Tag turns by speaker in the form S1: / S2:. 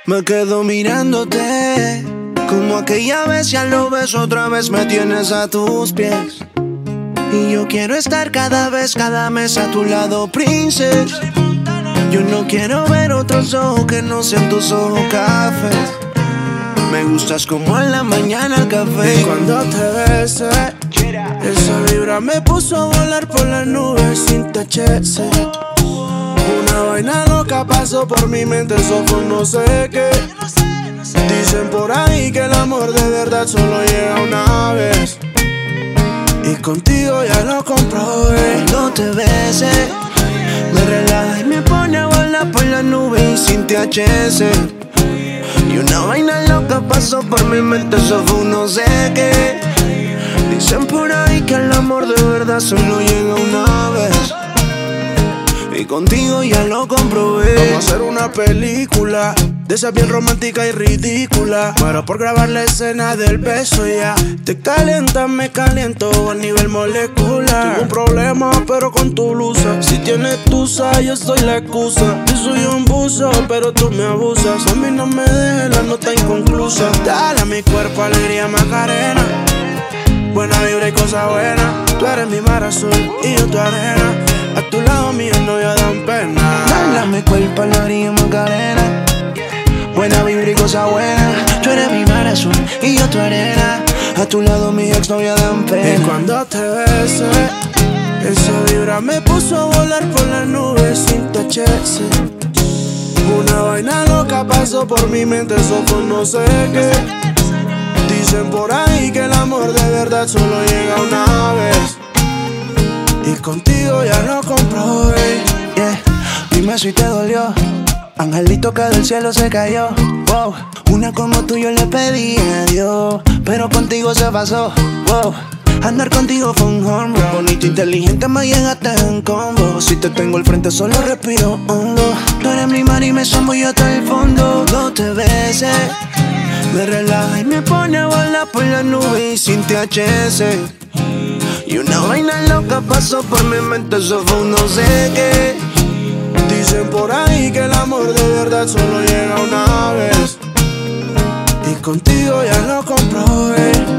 S1: Me quedo mirándote, como aquella vez ya lo ves, otra vez me tienes a tus pies. Y yo quiero estar cada vez, cada mes a tu lado, princess. Yo no quiero ver otros ojos que no sean tus ojos cafés. Me gustas como en la mañana el café.
S2: Y cuando te besé, esa vibra me puso a volar por las nubes sin THC. Una vaina loca pasó por mi mente, eso fue no sé qué. Dicen por ahí que el amor de verdad solo llega una vez. Y contigo ya lo comprobé.
S1: Cuando te besé, me relaja y me pone a volar por las nubes y sin THC. Y una vaina loca pasó por mi mente, eso fue no sé qué. Dicen por ahí que el amor de verdad solo llega una vez. Y contigo ya lo comprobé.
S2: Vamos a hacer una película de esa bien romántica y ridícula. Muero por grabar la escena del beso ya. Te calientas, me caliento a nivel molecular. Tengo un problema pero con tu blusa. Si tienes tusa, yo soy la excusa. Yo soy un buzo, pero tú me abusas. A mí no me dejes la nota inconclusa. Dale a mi cuerpo alegría Macarena. Buena vibra y cosa buena. Tú eres mi mar azul y yo tu arena. A tu lado mío no ya dan pena.
S1: Dale a mi cuerpo alegría Macarena. Buena vibra y cosa buena. Tú eres mi mar azul y yo tu arena. A tu lado mi ex no ya dan pena.
S2: Y cuando te besé, esa vibra me puso a volar por las nubes sin THC. Una vaina loca pasó por mi mente, eso fue no sé qué. Dicen por ahí que el amor de verdad solo llega una vez. Y contigo ya lo comprobé.
S1: Yeah. Dime si te dolió. Angelito que del cielo se cayó. Wow. Una como tú yo le pedí a Dios, pero contigo se pasó. Wow. Andar contigo fue un home run. Bonito, inteligente, me llegaste en combo. Si te tengo al frente solo respiro hondo. Tú eres mi mar y me sumo yo hasta el fondo. Cuando te besé, me relaja y me pone a volar por las nubes sin THC. Y una vaina loca pasó por mi mente, eso fue un no sé qué.
S2: Dicen por ahí que el amor de verdad solo llega una vez. Y contigo ya lo comprobé.